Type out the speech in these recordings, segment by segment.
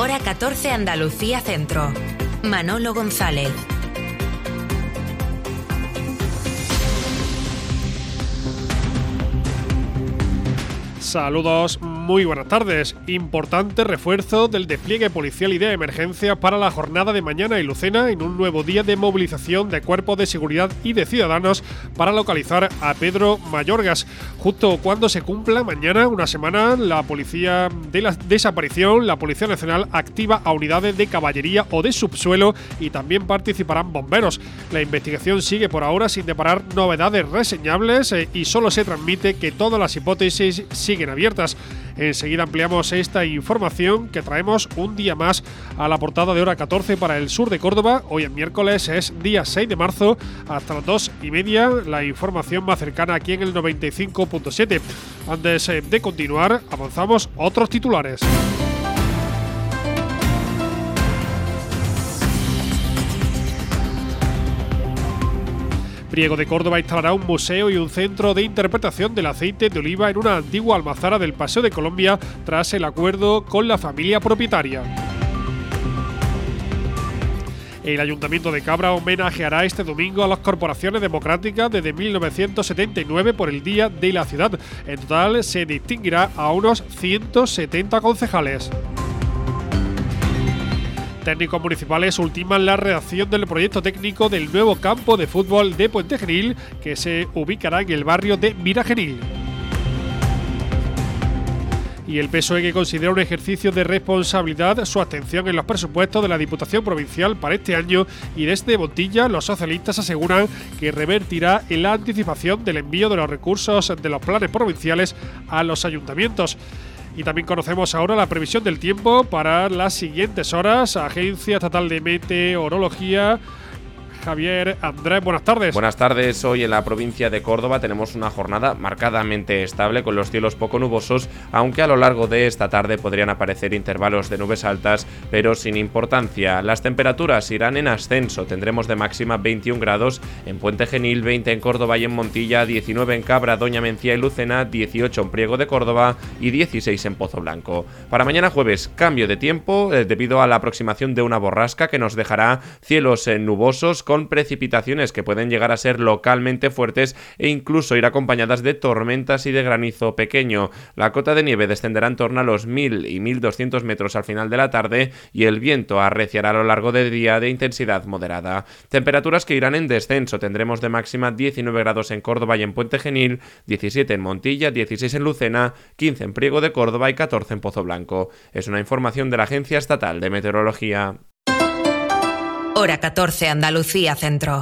Hora 14 Andalucía Centro. Manolo González. Saludos, muy buenas tardes. Importante refuerzo del despliegue policial y de emergencia para la jornada de mañana en Lucena, en un nuevo día de movilización de cuerpos de seguridad y de ciudadanos para localizar a Pedro Mayorgas. Justo cuando se cumpla mañana una semana, la policía de la desaparición, la Policía Nacional activa a unidades de caballería o de subsuelo y también participarán bomberos. La investigación sigue por ahora sin deparar novedades reseñables y solo se transmite que todas las hipótesis siguen abiertas. Enseguida ampliamos esta información que traemos un día más a la portada de Hora 14 para el sur de Córdoba. Hoy es miércoles, es día 6 de marzo, hasta las 2:30. La información más cercana aquí en el 95.7. Antes de continuar, avanzamos otros titulares. Priego de Córdoba instalará un museo y un centro de interpretación del aceite de oliva en una antigua almazara del Paseo de Colombia tras el acuerdo con la familia propietaria. El Ayuntamiento de Cabra homenajeará este domingo a las corporaciones democráticas desde 1979 por el Día de la Ciudad. En total se distinguirá a unos 170 concejales. Técnicos municipales ultiman la redacción del proyecto técnico del nuevo campo de fútbol de Puente Genil, que se ubicará en el barrio de Miragenil. Y el PSOE, que considera un ejercicio de responsabilidad su abstención en los presupuestos de la Diputación Provincial para este año, y desde Montilla los socialistas aseguran que revertirá en la anticipación del envío de los recursos de los planes provinciales a los ayuntamientos. Y también conocemos ahora la previsión del tiempo para las siguientes horas. Agencia Estatal de Meteorología. Javier Andrés, buenas tardes. Buenas tardes. Hoy en la provincia de Córdoba tenemos una jornada marcadamente estable con los cielos poco nubosos, aunque a lo largo de esta tarde podrían aparecer intervalos de nubes altas, pero sin importancia. Las temperaturas irán en ascenso. Tendremos de máxima 21 grados en Puente Genil, 20 en Córdoba y en Montilla, 19 en Cabra, Doña Mencía y Lucena, 18 en Priego de Córdoba y 16 en Pozo Blanco. Para mañana jueves, cambio de tiempo debido a la aproximación de una borrasca que nos dejará cielos nubosos con precipitaciones que pueden llegar a ser localmente fuertes e incluso ir acompañadas de tormentas y de granizo pequeño. La cota de nieve descenderá en torno a los 1000 y 1200 metros al final de la tarde y el viento arreciará a lo largo del día de intensidad moderada. Temperaturas que irán en descenso. Tendremos de máxima 19 grados en Córdoba y en Puente Genil, 17 en Montilla, 16 en Lucena, 15 en Priego de Córdoba y 14 en Pozo Blanco. Es una información de la Agencia Estatal de Meteorología. Hora 14 Andalucía Centro.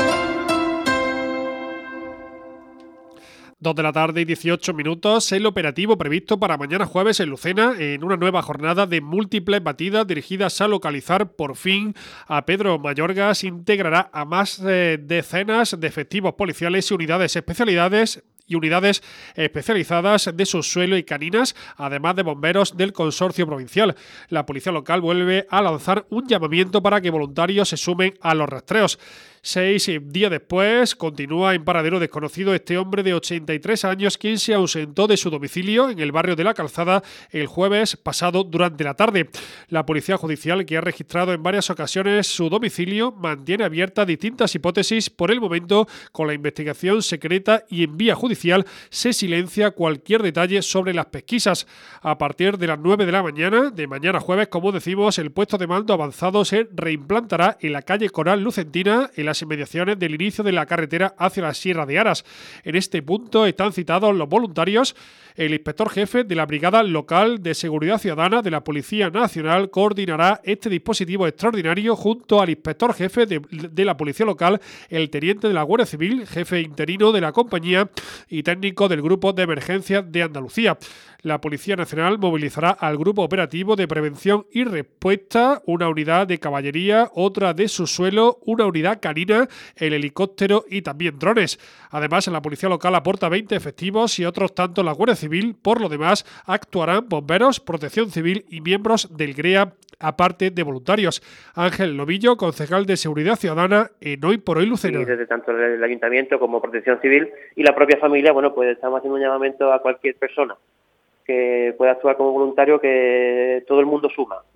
2 de la tarde y 18 minutos, el operativo previsto para mañana jueves en Lucena, en una nueva jornada de múltiples batidas dirigidas a localizar por fin a Pedro Mayorgas, integrará a más decenas de efectivos policiales y unidades especializadas de subsuelo y caninas, además de bomberos del consorcio provincial. La policía local vuelve a lanzar un llamamiento para que voluntarios se sumen a los rastreos. 6 días después, continúa en paradero desconocido este hombre de 83 años, quien se ausentó de su domicilio en el barrio de La Calzada el jueves pasado durante la tarde. La Policía Judicial, que ha registrado en varias ocasiones su domicilio, mantiene abiertas distintas hipótesis. Por el momento, con la investigación secreta y en vía judicial, se silencia cualquier detalle sobre las pesquisas. A partir de las 9 de mañana jueves, como decimos, el puesto de mando avanzado se reimplantará en la calle Coral Lucentina, en las inmediaciones del inicio de la carretera hacia la Sierra de Aras. En este punto están citados los voluntarios. El inspector jefe de la Brigada Local de Seguridad Ciudadana de la Policía Nacional coordinará este dispositivo extraordinario junto al inspector jefe de la Policía Local, el teniente de la Guardia Civil, jefe interino de la compañía y técnico del Grupo de Emergencias de Andalucía. La Policía Nacional movilizará al Grupo Operativo de Prevención y Respuesta, una unidad de caballería, otra de subsuelo, una unidad canina, el helicóptero y también drones. Además, la Policía Local aporta 20 efectivos y otros tanto la Guardia Civil. Por lo demás, actuarán bomberos, Protección Civil y miembros del GREA, aparte de voluntarios. Ángel Novillo, concejal de Seguridad Ciudadana en Hoy por Hoy Lucena. Y desde tanto el Ayuntamiento como Protección Civil y la propia familia, bueno, pues estamos haciendo un llamamiento a cualquier persona que pueda actuar como voluntario, que todo el mundo suma, ¿vale?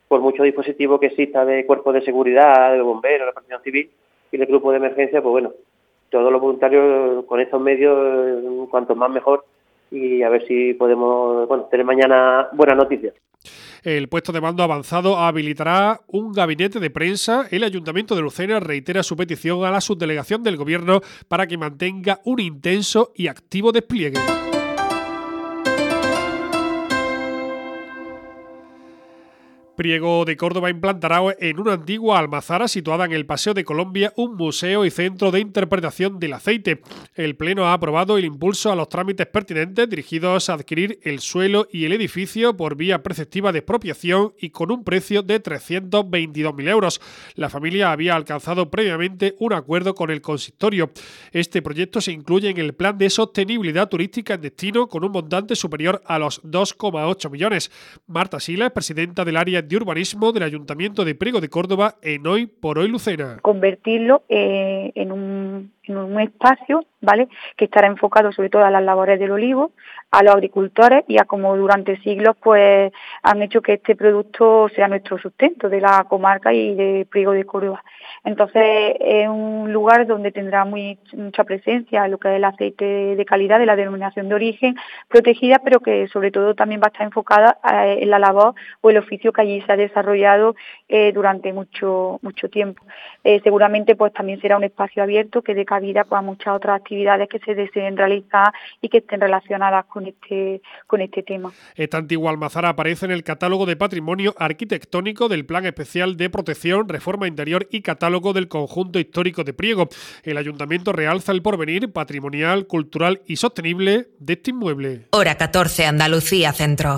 por mucho dispositivo que exista de cuerpos de seguridad, de bomberos, de protección civil y de grupo de emergencia, pues bueno, todos los voluntarios con estos medios, cuanto más mejor, y a ver si podemos tener mañana buenas noticias. El puesto de mando avanzado habilitará un gabinete de prensa. El Ayuntamiento de Lucena reitera su petición a la subdelegación del Gobierno para que mantenga un intenso y activo despliegue. Priego de Córdoba implantará en una antigua almazara situada en el Paseo de Colombia un museo y centro de interpretación del aceite. El Pleno ha aprobado el impulso a los trámites pertinentes dirigidos a adquirir el suelo y el edificio por vía preceptiva de expropiación y con un precio de 322.000 euros. La familia había alcanzado previamente un acuerdo con el consistorio. Este proyecto se incluye en el Plan de Sostenibilidad Turística en Destino con un montante superior a los 2,8 millones. Marta Siles, presidenta del área de urbanismo del Ayuntamiento de Priego de Córdoba en Hoy por Hoy Lucena. Convertirlo en un espacio, ¿vale?, que estará enfocado sobre todo a las labores del olivo, a los agricultores y a como durante siglos pues han hecho que este producto sea nuestro sustento de la comarca y de Priego de Córdoba. Entonces es un lugar donde tendrá mucha presencia lo que es el aceite de calidad de la denominación de origen protegida, pero que sobre todo también va a estar enfocada en la labor o el oficio que allí se ha desarrollado durante mucho tiempo. Seguramente pues también será un espacio abierto que dé cabida pues, a muchas otras actividades que se deseen realizar y que estén relacionadas con este tema. Esta antigua almazara aparece en el catálogo de patrimonio arquitectónico del Plan Especial de Protección, Reforma Interior y catálogo del Conjunto Histórico de Priego. El Ayuntamiento realza el porvenir patrimonial, cultural y sostenible de este inmueble. Hora 14, Andalucía Centro.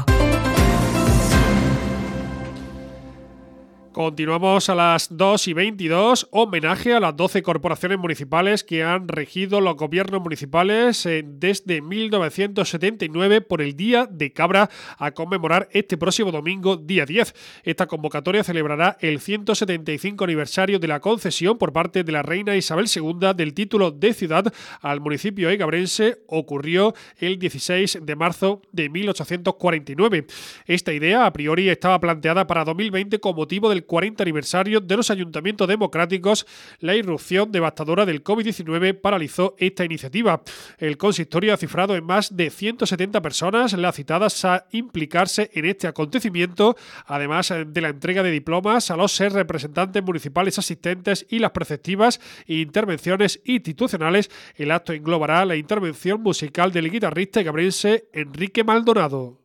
Continuamos a las 2:22. Homenaje a las 12 corporaciones municipales que han regido los gobiernos municipales desde 1979 por el Día de Cabra a conmemorar este próximo domingo, día 10. Esta convocatoria celebrará el 175 aniversario de la concesión por parte de la reina Isabel II del título de ciudad al municipio egabrense. Ocurrió el 16 de marzo de 1849. Esta idea, a priori, estaba planteada para 2020 con motivo del 40 aniversario de los ayuntamientos democráticos. La irrupción devastadora del COVID-19 paralizó esta iniciativa. El consistorio ha cifrado en más de 170 personas las citadas a implicarse en este acontecimiento, además de la entrega de diplomas a los representantes municipales asistentes y las preceptivas intervenciones institucionales. El acto englobará la intervención musical del guitarrista egabrense Enrique Maldonado.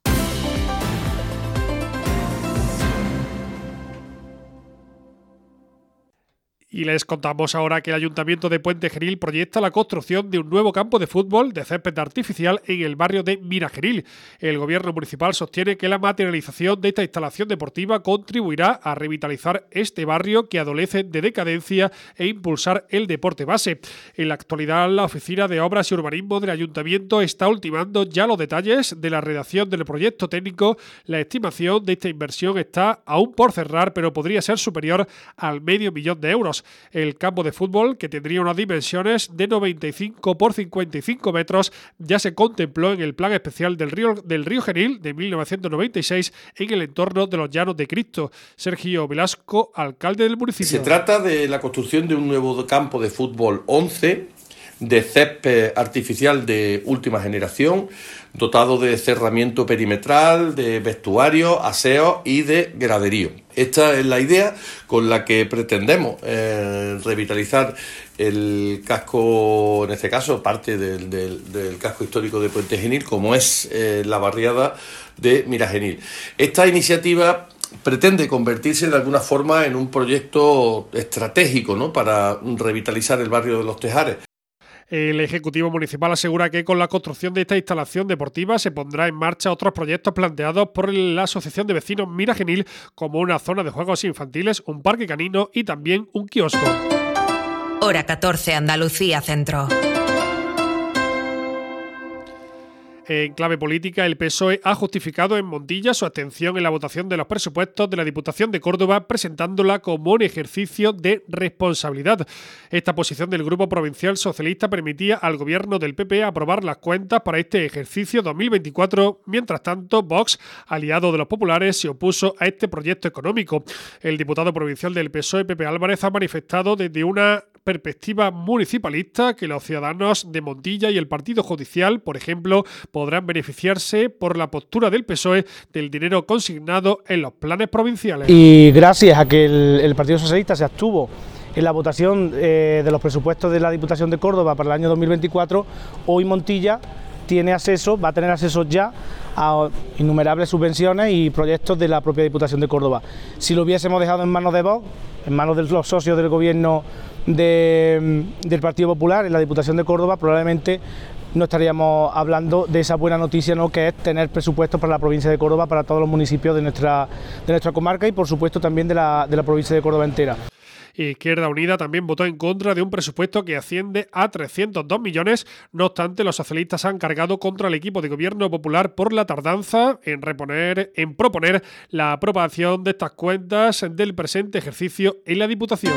Y les contamos ahora que el Ayuntamiento de Puente Genil proyecta la construcción de un nuevo campo de fútbol de césped artificial en el barrio de Miragenil. El Gobierno municipal sostiene que la materialización de esta instalación deportiva contribuirá a revitalizar este barrio que adolece de decadencia e impulsar el deporte base. En la actualidad, la Oficina de Obras y Urbanismo del Ayuntamiento está ultimando ya los detalles de la redacción del proyecto técnico. La estimación de esta inversión está aún por cerrar, pero podría ser superior al $500.000 de euros. El campo de fútbol, que tendría unas dimensiones de 95 por 55 metros, ya se contempló en el Plan Especial del Río Genil de 1996 en el entorno de los Llanos de Cristo. Sergio Velasco, alcalde del municipio. Se trata de la construcción de un nuevo campo de fútbol 11 de césped artificial de última generación, dotado de cerramiento perimetral, de vestuario, aseo y de graderío. Esta es la idea con la que pretendemos revitalizar el casco, en este caso parte del casco histórico de Puente Genil, como es la barriada de Miragenil. Esta iniciativa pretende convertirse de alguna forma en un proyecto estratégico, ¿no?, para revitalizar el barrio de Los Tejares. El Ejecutivo Municipal asegura que con la construcción de esta instalación deportiva se pondrá en marcha otros proyectos planteados por la Asociación de Vecinos Miragenil, como una zona de juegos infantiles, un parque canino y también un kiosco. Hora 14, Andalucía Centro. En clave política, el PSOE ha justificado en Montilla su abstención en la votación de los presupuestos de la Diputación de Córdoba, presentándola como un ejercicio de responsabilidad. Esta posición del Grupo Provincial Socialista permitía al gobierno del PP aprobar las cuentas para este ejercicio 2024. Mientras tanto, Vox, aliado de los populares, se opuso a este proyecto económico. El diputado provincial del PSOE, Pepe Álvarez, ha manifestado desde una perspectiva municipalista que los ciudadanos de Montilla y el partido judicial, por ejemplo, podrán beneficiarse por la postura del PSOE del dinero consignado en los planes provinciales. Y gracias a que el Partido Socialista se abstuvo en la votación de los presupuestos de la Diputación de Córdoba para el año 2024, hoy Montilla va a tener acceso ya a innumerables subvenciones y proyectos de la propia Diputación de Córdoba. Si lo hubiésemos dejado en manos de Vox, en manos de los socios del gobierno del Partido Popular en la Diputación de Córdoba, probablemente no estaríamos hablando de esa buena noticia, ¿no?, que es tener presupuestos para la provincia de Córdoba, para todos los municipios de nuestra comarca y por supuesto también de la provincia de Córdoba entera. Izquierda Unida también votó en contra de un presupuesto que asciende a 302 millones. No obstante, los socialistas han cargado contra el equipo de gobierno popular por la tardanza en proponer la aprobación de estas cuentas del presente ejercicio en la Diputación.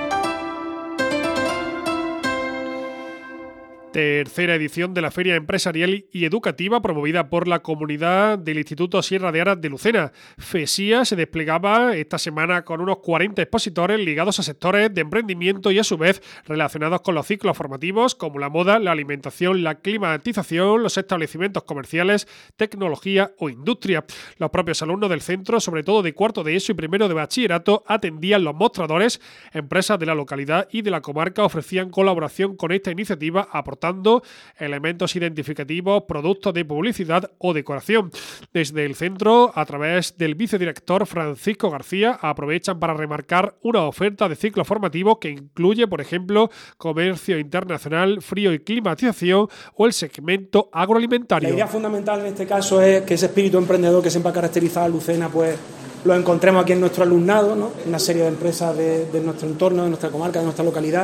Tercera edición de la Feria Empresarial y Educativa promovida por la comunidad del Instituto Sierra de Aras de Lucena. FESIA se desplegaba esta semana con unos 40 expositores ligados a sectores de emprendimiento y a su vez relacionados con los ciclos formativos como la moda, la alimentación, la climatización, los establecimientos comerciales, tecnología o industria. Los propios alumnos del centro, sobre todo de cuarto de ESO y primero de bachillerato, atendían los mostradores. Empresas de la localidad y de la comarca ofrecían colaboración con esta iniciativa, aportando elementos identificativos, productos de publicidad o decoración. Desde el centro, a través del vicedirector Francisco García, aprovechan para remarcar una oferta de ciclo formativo que incluye, por ejemplo, comercio internacional, frío y climatización o el segmento agroalimentario. La idea fundamental en este caso es que ese espíritu emprendedor que siempre ha caracterizado a Lucena, pues lo encontremos aquí en nuestro alumnado, ¿no?, una serie de empresas de nuestro entorno, de nuestra comarca, de nuestra localidad,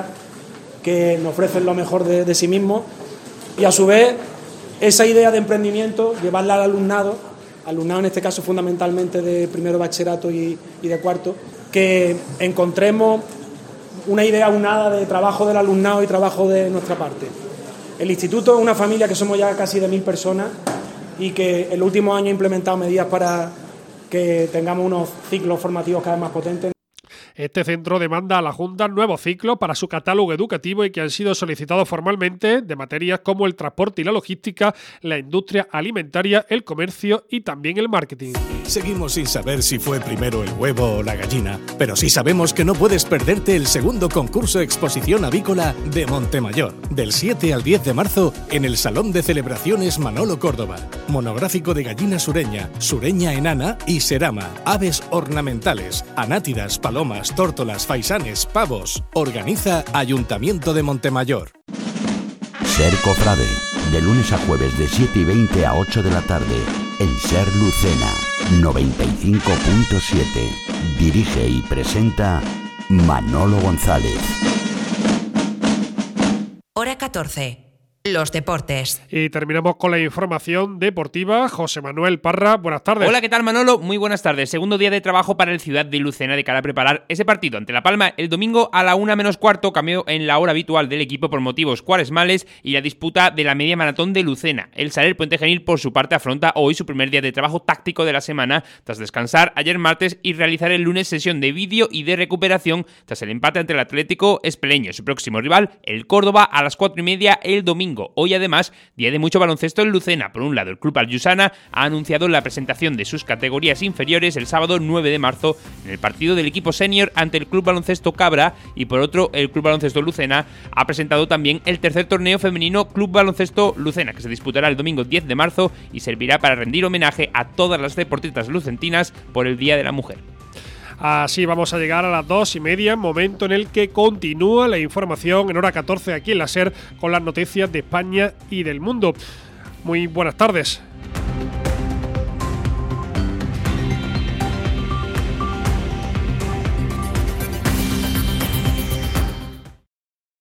que nos ofrecen lo mejor de sí mismos y a su vez esa idea de emprendimiento llevarla al alumnado en este caso fundamentalmente de primero bachillerato y de cuarto, que encontremos una idea unada de trabajo del alumnado y trabajo de nuestra parte. El instituto es una familia que somos ya casi de 1000 personas y que en los últimos años ha implementado medidas para que tengamos unos ciclos formativos cada vez más potentes. Este centro demanda a la Junta nuevos ciclos para su catálogo educativo y que han sido solicitados formalmente de materias como el transporte y la logística, la industria alimentaria, el comercio y también el marketing. Seguimos sin saber si fue primero el huevo o la gallina, pero sí sabemos que no puedes perderte el segundo concurso Exposición Avícola de Montemayor, del 7 al 10 de marzo en el Salón de Celebraciones Manolo Córdoba. Monográfico de gallina sureña, sureña enana y serama, aves ornamentales, anátidas, palomas, tórtolas, faisanes, pavos. Organiza Ayuntamiento de Montemayor. Ser Cofrade, de lunes a jueves de 7:20 a 8 de la tarde, en Ser Lucena 95.7. Dirige y presenta Manolo González. Hora 14. Los deportes. Y terminamos con la información deportiva. José Manuel Parra, buenas tardes. Hola, ¿qué tal, Manolo? Muy buenas tardes. Segundo día de trabajo para el Ciudad de Lucena de cara a preparar ese partido ante La Palma el domingo a la 1:45. Cambio en la hora habitual del equipo por motivos cuaresmales y la disputa de la media maratón de Lucena. El Saler Puente Genil, por su parte, afronta hoy su primer día de trabajo táctico de la semana tras descansar ayer martes y realizar el lunes sesión de vídeo y de recuperación tras el empate ante el Atlético Espeleño. Su próximo rival, el Córdoba, a las 4:30 el domingo. Hoy, además, día de mucho baloncesto en Lucena. Por un lado, el Club Alyusana ha anunciado la presentación de sus categorías inferiores el sábado 9 de marzo en el partido del equipo senior ante el Club Baloncesto Cabra, y por otro, el Club Baloncesto Lucena ha presentado también el tercer torneo femenino Club Baloncesto Lucena, que se disputará el domingo 10 de marzo y servirá para rendir homenaje a todas las deportistas lucentinas por el Día de la Mujer. Así vamos a llegar a las 2:30, momento en el que continúa la información en hora 14 aquí en la SER con las noticias de España y del mundo. Muy buenas tardes.